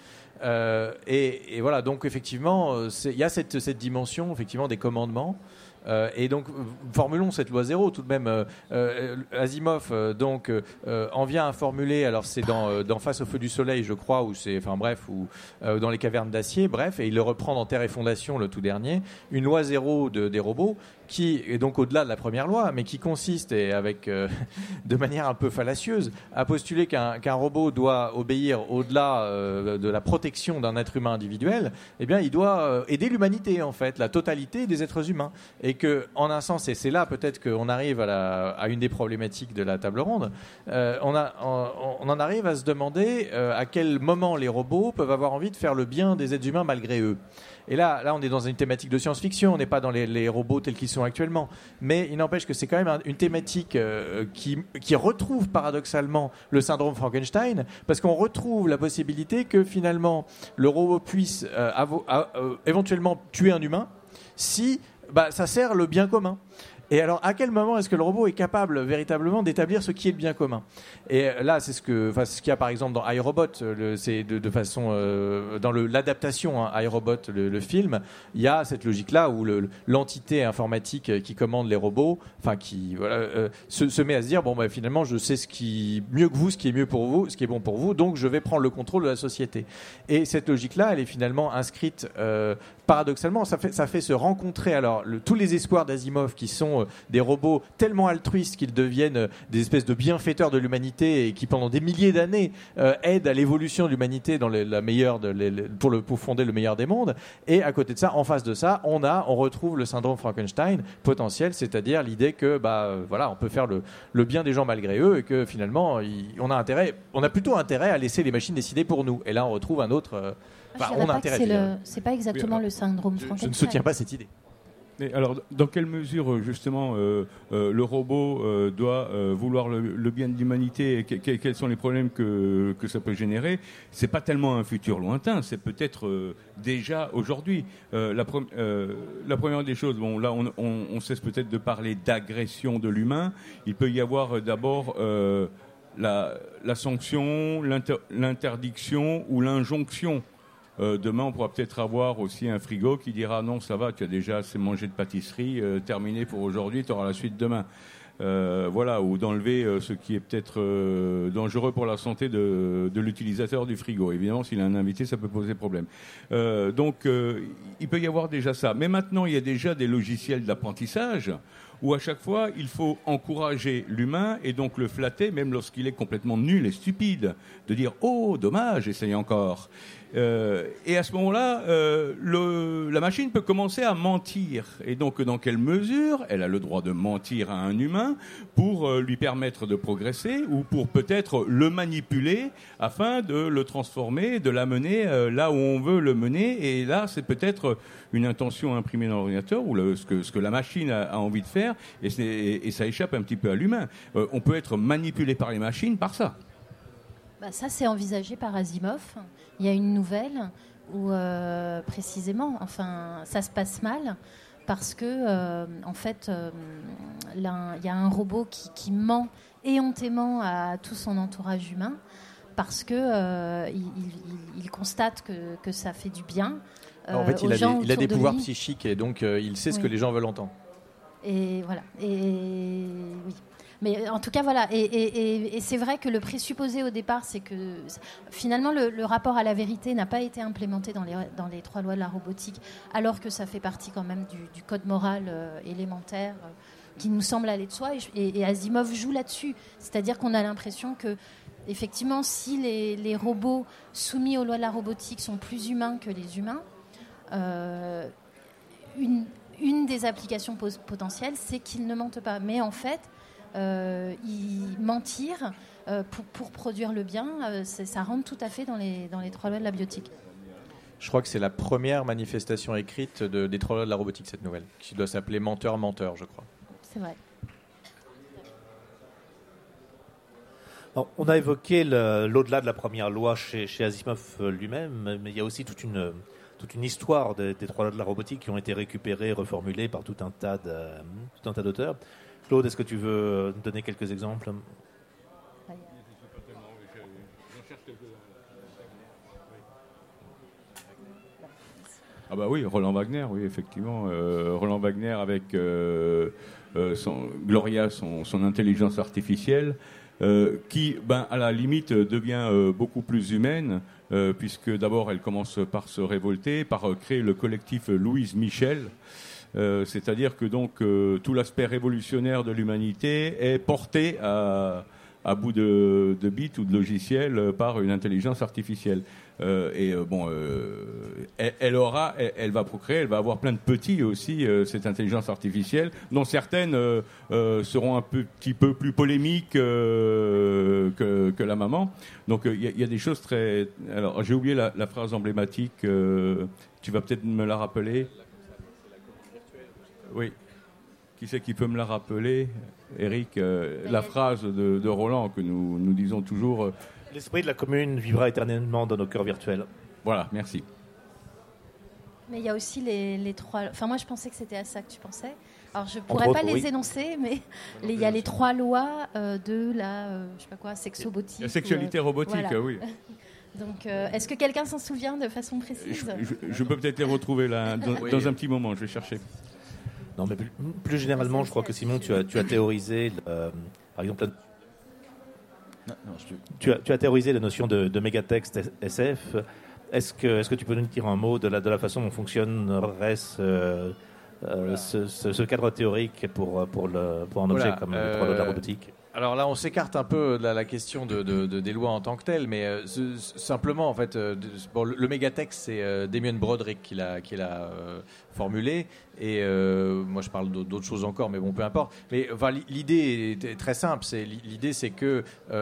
et voilà, donc effectivement il y a cette dimension effectivement des commandements. Et donc, formulons cette loi 0 tout de même. Asimov en vient à formuler, alors c'est dans Face au feu du soleil, je crois, ou dans les cavernes d'acier, bref, et il le reprend dans Terre et Fondation, le tout dernier, une loi 0 des robots, qui est donc au-delà de la première loi, mais qui consiste, et avec de manière un peu fallacieuse, à postuler qu'un robot doit obéir au-delà de la protection d'un être humain individuel. Eh bien, il doit aider l'humanité, en fait, la totalité des êtres humains. Et que, en un sens, et c'est là peut-être qu'on arrive à une des problématiques de la table ronde, on en arrive à se demander à quel moment les robots peuvent avoir envie de faire le bien des êtres humains malgré eux. Et là, on est dans une thématique de science-fiction, on n'est pas dans les robots tels qu'ils sont actuellement. Mais il n'empêche que c'est quand même une thématique qui retrouve paradoxalement le syndrome Frankenstein, parce qu'on retrouve la possibilité que finalement le robot puisse éventuellement tuer un humain si ça sert le bien commun. Et alors, à quel moment est-ce que le robot est capable véritablement d'établir ce qui est le bien commun ? Et là, c'est ce qu'il y a par exemple dans iRobot, c'est de façon dans l'adaptation iRobot, le film, il y a cette logique-là où l'entité informatique qui commande les robots, qui se met à se dire finalement, je sais ce qui est mieux pour vous, ce qui est bon pour vous, donc je vais prendre le contrôle de la société. Et cette logique-là, elle est finalement inscrite. Paradoxalement, ça fait se rencontrer tous les espoirs d'Asimov qui sont des robots tellement altruistes qu'ils deviennent des espèces de bienfaiteurs de l'humanité et qui pendant des milliers d'années aident à l'évolution de l'humanité dans pour fonder le meilleur des mondes. Et à côté de ça, en face de ça, on retrouve le syndrome Frankenstein potentiel, c'est-à-dire l'idée que on peut faire le bien des gens malgré eux et que finalement on a plutôt intérêt à laisser les machines décider pour nous. Et là, on retrouve un autre. On a intérêt. C'est pas exactement le syndrome Frankenstein. Je ne soutiens pas cette idée. Mais alors, dans quelle mesure, justement, le robot doit vouloir le bien de l'humanité et quels sont les problèmes que ça peut générer ? C'est pas tellement un futur lointain, c'est peut-être déjà aujourd'hui. La première des choses, là, on cesse peut-être de parler d'agression de l'humain. Il peut y avoir d'abord la sanction, l'interdiction ou l'injonction. Demain, on pourra peut-être avoir aussi un frigo qui dira non, ça va, tu as déjà assez mangé de pâtisserie, terminé pour aujourd'hui, tu auras la suite demain. Ou d'enlever ce qui est peut-être dangereux pour la santé de l'utilisateur du frigo. Évidemment, s'il a un invité, ça peut poser problème. Il peut y avoir déjà ça. Mais maintenant, il y a déjà des logiciels d'apprentissage où à chaque fois, il faut encourager l'humain et donc le flatter, même lorsqu'il est complètement nul et stupide, de dire « Oh, dommage, essaye encore ». Et à ce moment-là, la machine peut commencer à mentir. Et donc, dans quelle mesure elle a le droit de mentir à un humain pour lui permettre de progresser ou pour peut-être le manipuler afin de le transformer, de l'amener là où on veut le mener. Et là, c'est peut-être une intention imprimée dans l'ordinateur ou ce que la machine a envie de faire. Et ça échappe un petit peu à l'humain. On peut être manipulé par les machines par ça. Ça, c'est envisagé par Asimov. Il y a une nouvelle où, précisément, ça se passe mal parce que, il y a un robot qui ment éhontément à tout son entourage humain parce que il constate que ça fait du bien. En fait, il a des pouvoirs psychiques et donc il sait ce que les gens veulent entendre. Et voilà. Et oui. Mais en tout cas, voilà. Et c'est vrai que le présupposé au départ, c'est que finalement, le rapport à la vérité n'a pas été implémenté dans les 3 lois de la robotique, alors que ça fait partie quand même du code moral élémentaire qui nous semble aller de soi. Et Asimov joue là-dessus. C'est-à-dire qu'on a l'impression que, effectivement, si les robots soumis aux lois de la robotique sont plus humains que les humains, une des applications potentielles, c'est qu'ils ne mentent pas. Mais en fait, mentir pour produire le bien, ça rentre tout à fait dans les 3 lois de la biotique. Je crois que c'est la première manifestation écrite des 3 lois de la robotique, cette nouvelle, qui doit s'appeler Menteur-Menteur, je crois. C'est vrai. Bon, on a évoqué l'au-delà de la première loi chez Asimov lui-même, mais il y a aussi toute une histoire des 3 lois de la robotique qui ont été récupérées, reformulées par tout un tas d'auteurs. Claude, est-ce que tu veux donner quelques exemples ? Ah bah oui, Roland Wagner, oui, effectivement. Roland Wagner avec Gloria, son intelligence artificielle, qui, à la limite, devient beaucoup plus humaine, puisque d'abord, elle commence par se révolter, par créer le collectif Louise Michel. C'est-à-dire que donc tout l'aspect révolutionnaire de l'humanité est porté à à bout de bits ou de logiciels par une intelligence artificielle. Elle va procréer, elle va avoir plein de petits aussi, cette intelligence artificielle, dont certaines seront un petit peu plus polémiques que la maman. Donc il y a des choses très... Alors j'ai oublié la phrase emblématique, tu vas peut-être me la rappeler. Oui. Qui c'est qui peut me la rappeler, Eric, la phrase de Roland que nous disons toujours... L'esprit de la commune vivra éternellement dans nos cœurs virtuels. Voilà, merci. Mais il y a aussi les trois... Enfin, moi, je pensais que c'était à ça que tu pensais. Alors, je ne pourrais pas les énoncer, mais il y a les trois lois de la, je sais pas quoi, sexobotique. La sexualité robotique, voilà. Oui. Donc, est-ce que quelqu'un s'en souvient de façon précise ? Je peux peut-être les retrouver là, dans un petit moment, je vais chercher. Non, mais plus généralement, je crois que Simon, tu as théorisé, par exemple... Tu as théorisé la notion de mégatexte SF. Est-ce que tu peux nous dire un mot de la façon dont fonctionnerait ce cadre théorique pour un objet comme le trois lois de la robotique ? Alors là, on s'écarte un peu de la question des lois en tant que telles, mais simplement, en fait, le mégatexte, c'est Damien Broderick qui l'a formulé. Et moi, je parle d'autres choses encore, mais bon, peu importe. Mais enfin, l'idée est très simple. L'idée, c'est que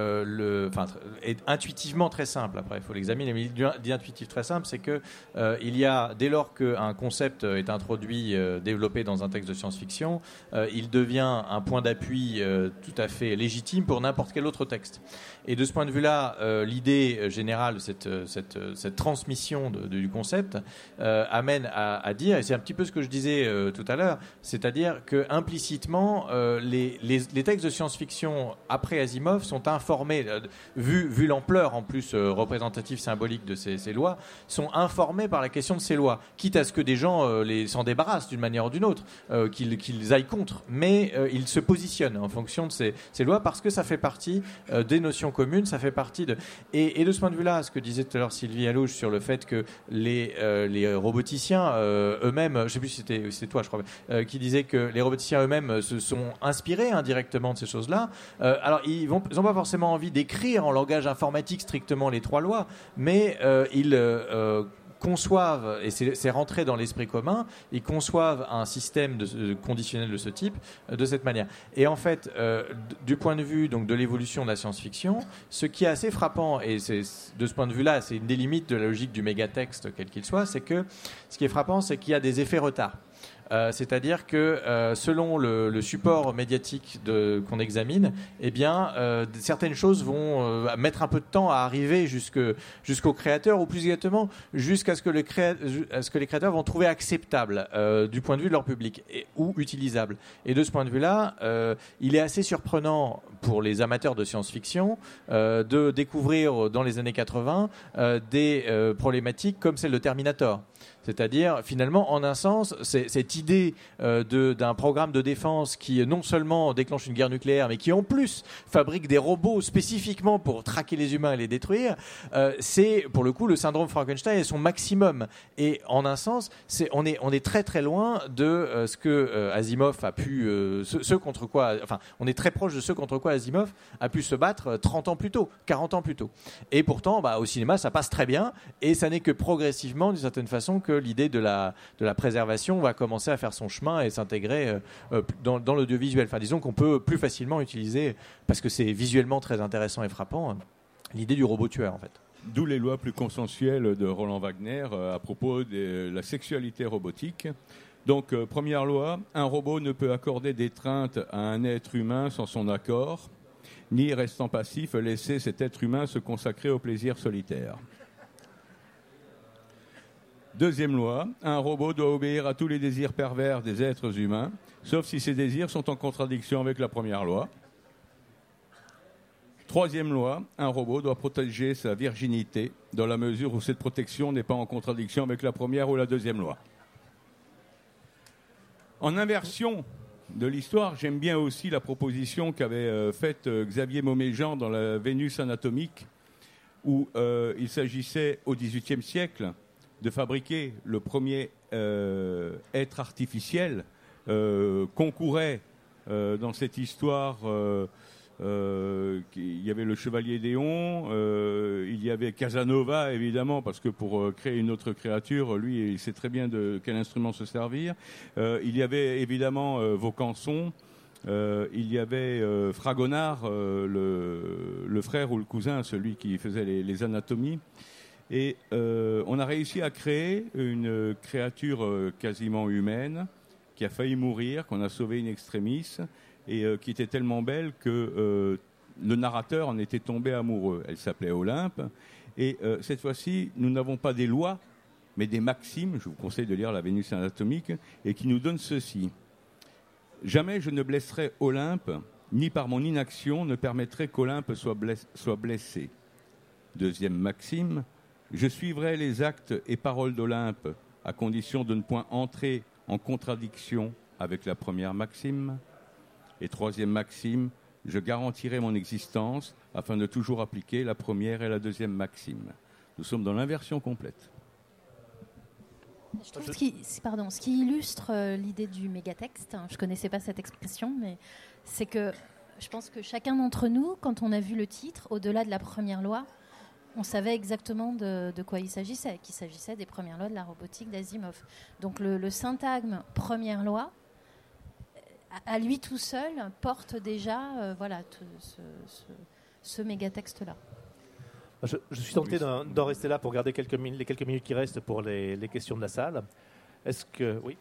est intuitivement très simple. Après, il faut l'examiner. Mais l'idée intuitive très simple, c'est que il y a, dès lors qu'un concept est introduit, développé dans un texte de science-fiction, il devient un point d'appui tout à fait légitime pour n'importe quel autre texte. Et de ce point de vue-là, l'idée générale, cette transmission du concept, amène à dire, et c'est un petit peu ce que je disais tout à l'heure, c'est-à-dire que implicitement, les textes de science-fiction après Asimov sont informés, vu l'ampleur en plus représentative symbolique de ces lois, sont informés par la question de ces lois, quitte à ce que des gens s'en débarrassent d'une manière ou d'une autre, qu'ils aillent contre, mais ils se positionnent en fonction de ces lois parce que ça fait partie des notions communes, ça fait partie de... Et de ce point de vue-là, ce que disait tout à l'heure Sylvie Allouche sur le fait que les roboticiens eux-mêmes, je ne sais plus si c'était toi, je crois, qui disait que les roboticiens eux-mêmes se sont inspirés indirectement de ces choses-là. Alors, ils n'ont pas forcément envie d'écrire en langage informatique strictement les trois lois, mais ils conçoivent, et c'est rentré dans l'esprit commun, ils conçoivent un système conditionnel de ce type de cette manière. Et en fait, du point de vue donc, de l'évolution de la science-fiction, ce qui est assez frappant, et de ce point de vue-là, c'est une des limites de la logique du mégatexte, quel qu'il soit, c'est que ce qui est frappant, c'est qu'il y a des effets retard. C'est-à-dire que selon le support médiatique qu'on examine, eh bien, certaines choses vont mettre un peu de temps à arriver jusqu'au créateur, ou plus exactement jusqu'à ce que les créateurs vont trouver acceptable du point de vue de leur public ou utilisable. Et de ce point de vue-là, il est assez surprenant pour les amateurs de science-fiction de découvrir dans les années 80 des problématiques comme celle de Terminator. C'est-à-dire, finalement, en un sens, cette idée d'un programme de défense qui non seulement déclenche une guerre nucléaire, mais qui en plus fabrique des robots spécifiquement pour traquer les humains et les détruire, c'est pour le coup le syndrome Frankenstein et son maximum. Et en un sens, on est très très loin de ce que Asimov a pu, on est très proche de ce contre quoi Asimov a pu se battre 30 ans plus tôt, 40 ans plus tôt. Et pourtant, au cinéma, ça passe très bien, et ça n'est que progressivement, d'une certaine façon, que l'idée de la préservation va commencer à faire son chemin et s'intégrer dans l'audiovisuel. Enfin, disons qu'on peut plus facilement utiliser, parce que c'est visuellement très intéressant et frappant, l'idée du robot tueur, en fait. D'où les lois plus consensuelles de Roland Wagner à propos de la sexualité robotique. Donc, première loi, un robot ne peut accorder d'étreinte à un être humain sans son accord, ni restant passif, laisser cet être humain se consacrer au plaisir solitaire. Deuxième loi, un robot doit obéir à tous les désirs pervers des êtres humains, sauf si ces désirs sont en contradiction avec la première loi. Troisième loi, un robot doit protéger sa virginité, dans la mesure où cette protection n'est pas en contradiction avec la première ou la deuxième loi. En inversion de l'histoire, j'aime bien aussi la proposition qu'avait faite Xavier Mauméjean dans la Vénus anatomique, où il s'agissait au XVIIIe siècle de fabriquer le premier être artificiel, concourait dans cette histoire Il y avait le Chevalier Déon, il y avait Casanova, évidemment, parce que pour créer une autre créature, lui, il sait très bien de quel instrument se servir. Il y avait évidemment Vaucanson. Il y avait Fragonard, le frère ou le cousin, celui qui faisait les anatomies. Et on a réussi à créer une créature quasiment humaine qui a failli mourir, qu'on a sauvé in extremis, et qui était tellement belle que le narrateur en était tombé amoureux. Elle s'appelait Olympe. Et cette fois-ci, nous n'avons pas des lois, mais des maximes. Je vous conseille de lire la Vénus anatomique, et qui nous donnent ceci. Jamais je ne blesserai Olympe, ni par mon inaction ne permettrai qu'Olympe soit blessée. Deuxième maxime, je suivrai les actes et paroles d'Olympe, à condition de ne point entrer en contradiction avec la première maxime. Et troisième maxime, je garantirai mon existence afin de toujours appliquer la première et la deuxième maxime. Nous sommes dans l'inversion complète. Je trouve ce qui illustre l'idée du mégatexte, je ne connaissais pas cette expression, mais c'est que je pense que chacun d'entre nous, quand on a vu le titre, au-delà de la première loi, on savait exactement de quoi il s'agissait, qu'il s'agissait des premières lois de la robotique d'Asimov. Donc le syntagme première loi, à lui tout seul, porte déjà ce mégatexte-là. Je suis tenté d'en rester là pour garder les quelques minutes qui restent pour les questions de la salle. Est-ce que... Oui.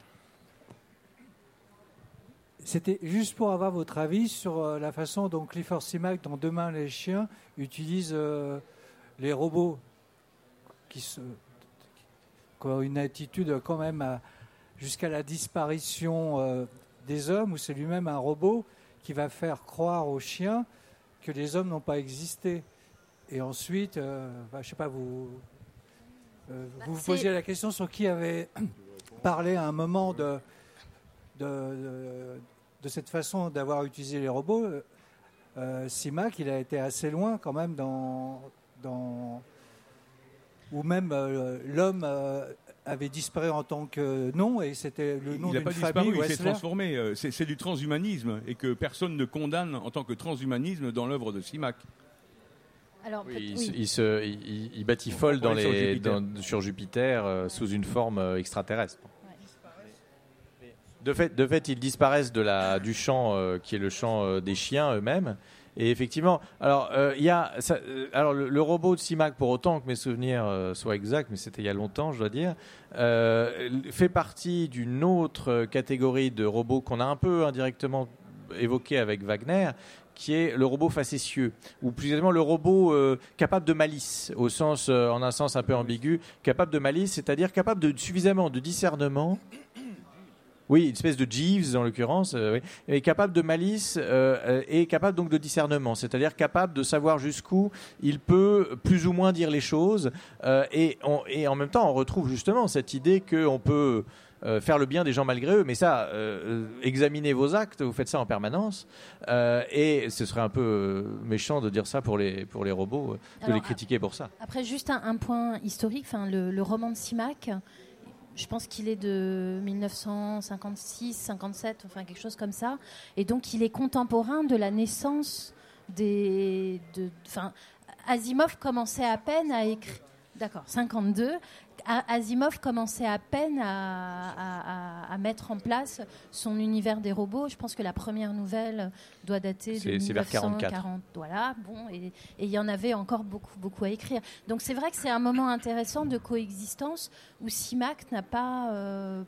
C'était juste pour avoir votre avis sur la façon dont Clifford Simak, dans Demain les chiens, utilise les robots qui ont une attitude quand même jusqu'à la disparition des hommes, où c'est lui-même un robot qui va faire croire aux chiens que les hommes n'ont pas existé. Et ensuite, je ne sais pas, vous vous posiez la question sur qui avait parlé à un moment de cette façon d'avoir utilisé les robots. Simak, il a été assez loin quand même où même l'homme avait disparu en tant que nom, et c'était le nom d'une famille. Il n'a pas disparu, il s'est Wessler. transformé. C'est du transhumanisme, et que personne ne condamne en tant que transhumanisme dans l'œuvre de Simak. Alors, il batifole sur Jupiter sous une forme extraterrestre. De fait, ils disparaissent du champ qui est le champ des chiens eux-mêmes. Et effectivement, le robot de Simak, pour autant que mes souvenirs soient exacts, mais c'était il y a longtemps, je dois dire, fait partie d'une autre catégorie de robots qu'on a un peu indirectement évoqué avec Wagner, qui est le robot facétieux, ou plus exactement le robot capable de malice, en un sens un peu ambigu, capable de malice, c'est-à-dire capable de suffisamment de discernement. Oui, une espèce de Jeeves en l'occurrence, oui, et capable de malice et capable donc de discernement, c'est-à-dire capable de savoir jusqu'où il peut plus ou moins dire les choses, et en même temps on retrouve justement cette idée qu'on peut faire le bien des gens malgré eux, mais ça, examinez vos actes, vous faites ça en permanence, et ce serait un peu méchant de dire ça pour les robots, de les critiquer pour ça. Après, juste un point historique, le roman de Simak, je pense qu'il est de 1956, 57, enfin quelque chose comme ça, et donc il est contemporain de la naissance Asimov commençait à peine à écrire. D'accord, 52. Asimov commençait à peine à mettre en place son univers des robots. Je pense que la première nouvelle doit dater de 1940. Voilà, bon, et il y en avait encore beaucoup à écrire. Donc c'est vrai que c'est un moment intéressant de coexistence où Simak n'a pas,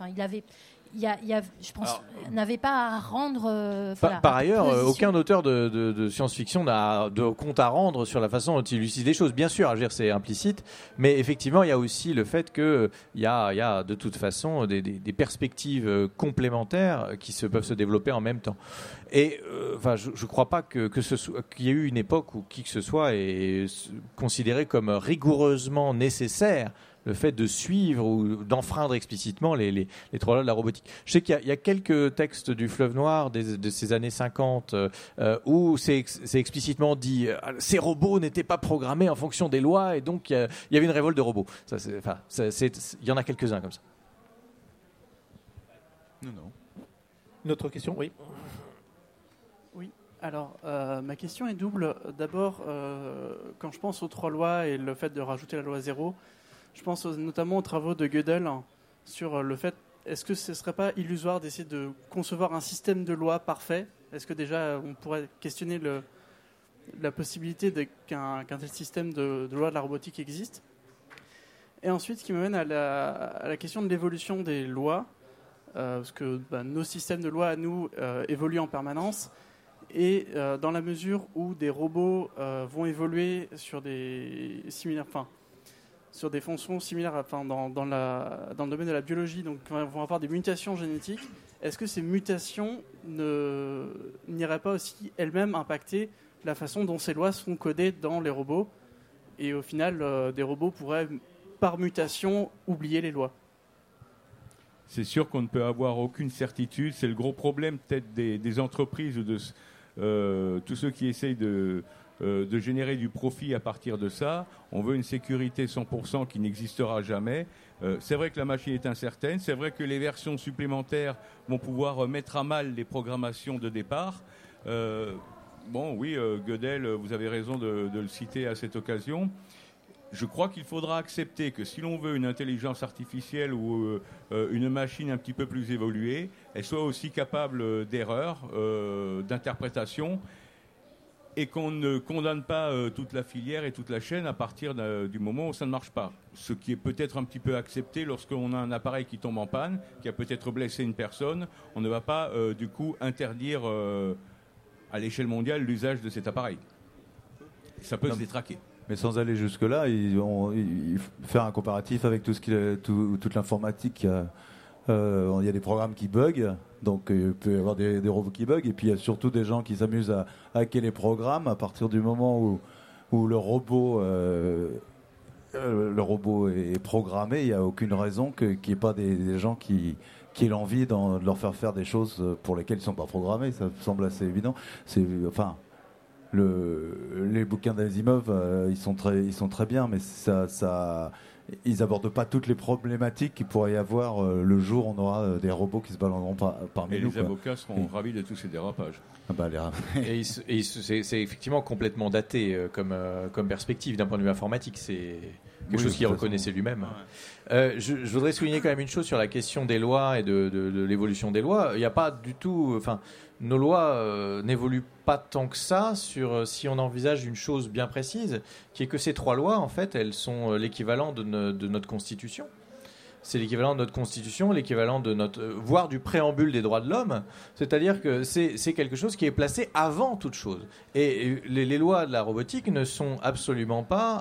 je pense, n'avait pas à rendre. Par ailleurs, aucun auteur de science-fiction n'a de compte à rendre sur la façon dont il utilise les choses. Bien sûr, je veux dire, c'est implicite, mais effectivement, il y a aussi le fait qu'il y a de toute façon des perspectives complémentaires qui peuvent se développer en même temps. Et je ne crois pas qu'il y ait eu une époque où qui que ce soit est considéré comme rigoureusement nécessaire le fait de suivre ou d'enfreindre explicitement les trois lois de la robotique. Je sais qu'il y a quelques textes du Fleuve Noir de ces années 50 où c'est explicitement dit ces robots n'étaient pas programmés en fonction des lois, et donc il y avait une révolte de robots. Il y en a quelques-uns comme ça. Non. Une autre question, oui. Alors, ma question est double. D'abord, quand je pense aux 3 lois et le fait de rajouter la loi 0, je pense notamment aux travaux de Gödel sur le fait, est-ce que ce ne serait pas illusoire d'essayer de concevoir un système de lois parfait ? Est-ce que déjà on pourrait questionner la possibilité qu'un tel système de loi de la robotique existe ? Et ensuite, ce qui m'amène à la question de l'évolution des lois, parce que nos systèmes de loi à nous évoluent en permanence. Et dans la mesure où des robots vont évoluer sur des fonctions similaires dans le domaine de la biologie, donc vont avoir des mutations génétiques, est-ce que ces mutations n'iraient pas aussi elles-mêmes impacter la façon dont ces lois sont codées dans les robots ? Et au final, des robots pourraient, par mutation, oublier les lois. C'est sûr qu'on ne peut avoir aucune certitude. C'est le gros problème peut-être des entreprises ou de tous ceux qui essayent de générer du profit à partir de ça. On veut une sécurité 100% qui n'existera jamais. C'est vrai que la machine est incertaine. C'est vrai que les versions supplémentaires vont pouvoir mettre à mal les programmations de départ. Gödel, vous avez raison de le citer à cette occasion. Je crois qu'il faudra accepter que si l'on veut une intelligence artificielle ou une machine un petit peu plus évoluée, elle soit aussi capable d'erreurs, d'interprétation, et qu'on ne condamne pas toute la filière et toute la chaîne à partir du moment où ça ne marche pas. Ce qui est peut-être un petit peu accepté lorsqu'on a un appareil qui tombe en panne, qui a peut-être blessé une personne. On ne va pas du coup interdire à l'échelle mondiale l'usage de cet appareil. Ça peut se détraquer. Mais sans aller jusque-là, faire un comparatif avec toute l'informatique. Il y a des programmes qui bug, donc il peut y avoir des robots qui bug, et puis il y a surtout des gens qui s'amusent à hacker les programmes à partir du moment où le robot est programmé. Il n'y a aucune raison qu'il n'y ait pas des gens qui aient l'envie de leur faire des choses pour lesquelles ils ne sont pas programmés. Ça me semble assez évident. Les bouquins d'Asimov, ils sont très bien, mais ils abordent pas toutes les problématiques qu'il pourrait y avoir le jour où on aura des robots qui se balanceront parmi nous. Et les avocats seront ravis de tous ces dérapages. Et c'est effectivement complètement daté comme perspective d'un point de vue informatique. C'est quelque chose qu'il reconnaissait lui-même. Je voudrais souligner quand même une chose sur la question des lois et de l'évolution des lois. Il n'y a pas du tout... nos lois n'évoluent pas tant que ça si on envisage une chose bien précise, qui est que ces 3 lois, en fait, elles sont l'équivalent de notre Constitution. C'est l'équivalent de notre Constitution, l'équivalent de voire du préambule des droits de l'homme. C'est-à-dire que c'est quelque chose qui est placé avant toute chose. Et les lois de la robotique ne sont absolument pas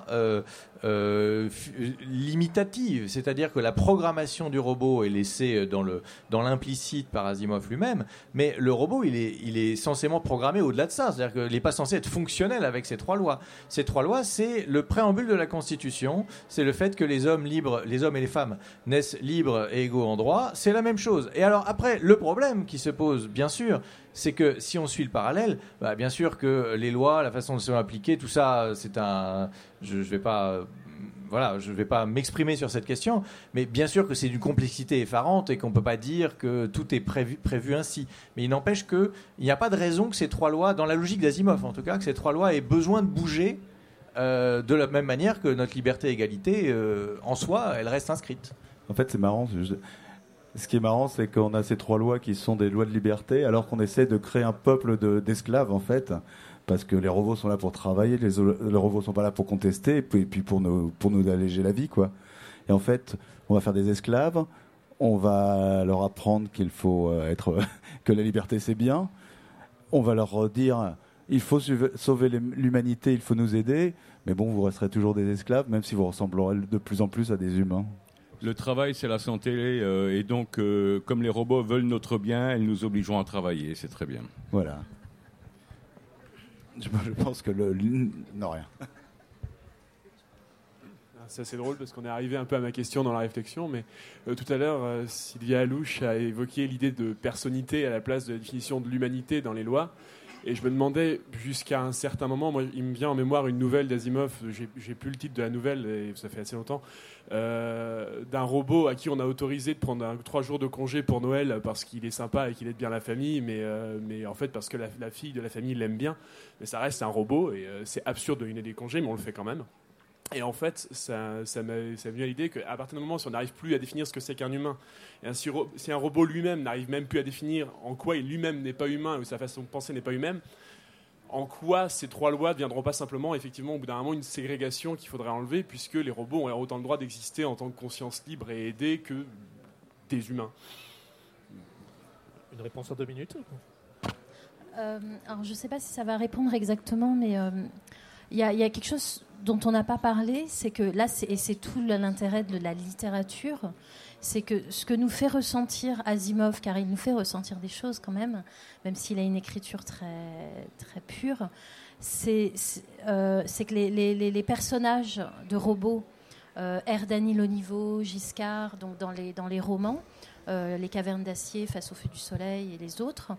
limitative, c'est-à-dire que la programmation du robot est laissée dans l'implicite par Asimov lui-même, mais le robot il est censément programmé au-delà de ça, c'est-à-dire qu'il n'est pas censé être fonctionnel avec ces 3 lois. Ces 3 lois, c'est le préambule de la Constitution, c'est le fait que les hommes et les femmes naissent libres et égaux en droit, c'est la même chose. Et alors après, le problème qui se pose, bien sûr, c'est que si on suit le parallèle, bien sûr que les lois, la façon dont elles sont appliquées, tout ça, je vais pas m'exprimer sur cette question, mais bien sûr que c'est d'une complexité effarante et qu'on ne peut pas dire que tout est prévu ainsi. Mais il n'empêche qu'il n'y a pas de raison que ces 3 lois, dans la logique d'Asimov en tout cas, que ces 3 lois aient besoin de bouger de la même manière que notre liberté et égalité, en soi, elle reste inscrite. En fait, c'est marrant. Ce qui est marrant, c'est qu'on a ces 3 lois qui sont des lois de liberté, alors qu'on essaie de créer un peuple d'esclaves, en fait. Parce que les robots sont là pour travailler, les robots sont pas là pour contester, et puis pour nous alléger la vie, quoi. Et en fait, on va faire des esclaves, on va leur apprendre qu'il faut que la liberté c'est bien, on va leur dire il faut sauver l'humanité, il faut nous aider, mais bon, vous resterez toujours des esclaves, même si vous ressemblerez de plus en plus à des humains. Le travail, c'est la santé, et donc, comme les robots veulent notre bien, elles nous obligeront à travailler, c'est très bien. Voilà. Je pense que non, rien. C'est assez drôle parce qu'on est arrivé un peu à ma question dans la réflexion, mais tout à l'heure, Sylvia Alouche a évoqué l'idée de personnalité à la place de la définition de l'humanité dans les lois. Et je me demandais, jusqu'à un certain moment, moi, il me vient en mémoire une nouvelle d'Asimov, j'ai plus le titre de la nouvelle, et ça fait assez longtemps, d'un robot à qui on a autorisé de prendre 3 jours de congé pour Noël parce qu'il est sympa et qu'il aide bien la famille, mais en fait parce que la fille de la famille l'aime bien. Mais ça reste un robot, et c'est absurde de lui donner des congés, mais on le fait quand même. Et en fait, ça m'est venu à l'idée qu'à partir du moment où on n'arrive plus à définir ce que c'est qu'un humain, et si un robot lui-même n'arrive même plus à définir en quoi il lui-même n'est pas humain, ou sa façon de penser n'est pas humaine, en quoi ces 3 lois ne viendront pas simplement, effectivement, au bout d'un moment, une ségrégation qu'il faudrait enlever, puisque les robots ont autant le droit d'exister en tant que conscience libre et aidée que des humains. Une réponse en 2 minutes. Alors, je ne sais pas si ça va répondre exactement, mais il y a quelque chose dont on n'a pas parlé, c'est que là, c'est tout l'intérêt de la littérature, c'est que ce que nous fait ressentir Asimov, car il nous fait ressentir des choses quand même s'il a une écriture très, très pure, c'est que les personnages de robots, Erdani Loniveau, Giscard, donc dans les romans, Les Cavernes d'Acier, Face au feu du soleil et les autres,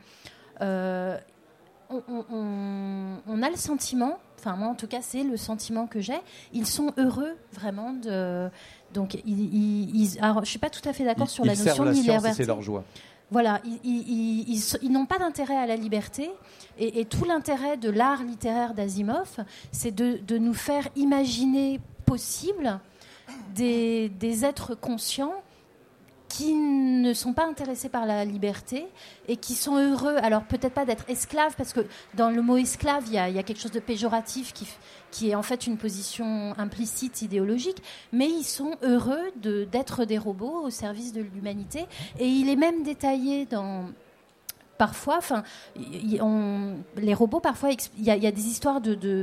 on a le sentiment, enfin moi en tout cas c'est le sentiment que j'ai, ils sont heureux vraiment donc alors, je suis pas tout à fait d'accord sur la notion de liberté. C'est leur joie. Voilà, ils n'ont pas d'intérêt à la liberté, et tout l'intérêt de l'art littéraire d'Asimov, c'est de nous faire imaginer possible des êtres conscients qui ne sont pas intéressés par la liberté et qui sont heureux, alors peut-être pas d'être esclaves, parce que dans le mot esclave, il y a quelque chose de péjoratif qui est en fait une position implicite, idéologique, mais ils sont heureux d'être des robots au service de l'humanité. Et il est même détaillé dans... Parfois, enfin, les robots, parfois, il y a des histoires de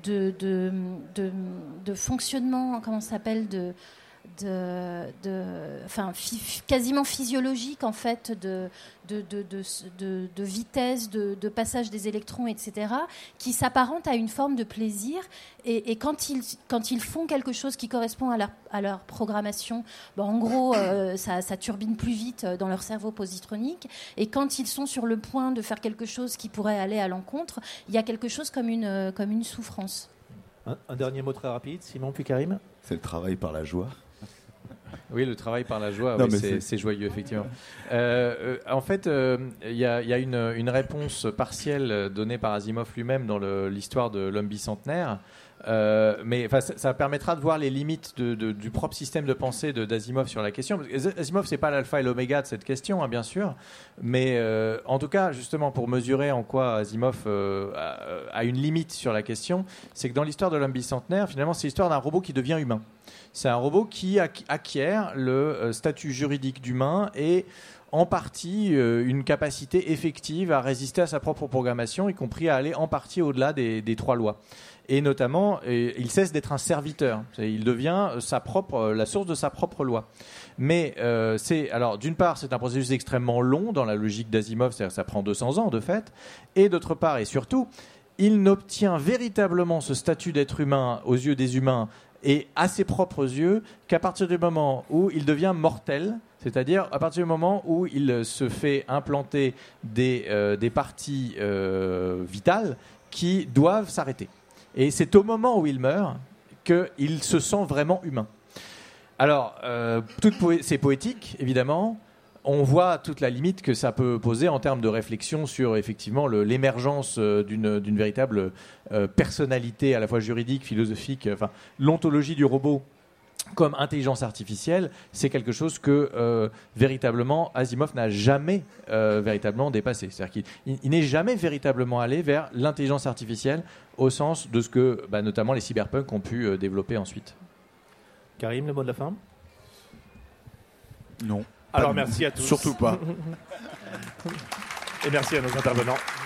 fonctionnement, comment ça s'appelle, quasiment physiologique en fait de vitesse, de passage des électrons, etc., qui s'apparente à une forme de plaisir. Et quand ils font quelque chose qui correspond à leur programmation, en gros, ça turbine plus vite dans leur cerveau positronique. Et quand ils sont sur le point de faire quelque chose qui pourrait aller à l'encontre, il y a quelque chose comme une souffrance. Un dernier mot très rapide, Simon puis Karim. C'est le travail par la joie. Oui, le travail par la joie, non, oui, c'est joyeux, effectivement. En fait, il y a une réponse partielle donnée par Asimov lui-même dans l'histoire de l'homme bicentenaire. Mais ça permettra de voir les limites du propre système de pensée d'Asimov sur la question. Asimov, c'est pas l'alpha et l'oméga de cette question, hein, bien sûr, mais en tout cas, justement, pour mesurer en quoi Asimov a une limite sur la question, c'est que dans l'histoire de l'homme bicentenaire, finalement, c'est l'histoire d'un robot qui devient humain. C'est un robot qui acquiert le statut juridique d'humain et en partie une capacité effective à résister à sa propre programmation, y compris à aller en partie au-delà des 3 lois. Et notamment, il cesse d'être un serviteur. Il devient la source de sa propre loi. Mais alors, d'une part, c'est un processus extrêmement long dans la logique d'Asimov, c'est-à-dire que ça prend 200 ans de fait. Et d'autre part, et surtout, il n'obtient véritablement ce statut d'être humain aux yeux des humains et à ses propres yeux qu'à partir du moment où il devient mortel, c'est-à-dire à partir du moment où il se fait implanter des parties vitales qui doivent s'arrêter. Et c'est au moment où il meurt qu'il se sent vraiment humain. Alors, c'est poétique, évidemment. On voit toute la limite que ça peut poser en termes de réflexion sur effectivement l'émergence d'une véritable personnalité à la fois juridique, philosophique. Enfin, l'ontologie du robot comme intelligence artificielle, c'est quelque chose que véritablement Asimov n'a jamais véritablement dépassé. C'est-à-dire qu'il n'est jamais véritablement allé vers l'intelligence artificielle au sens de ce que notamment les cyberpunks ont pu développer ensuite. Karim, le mot de la fin ? Non. Alors merci à tous. Surtout pas. Et merci à nos intervenants.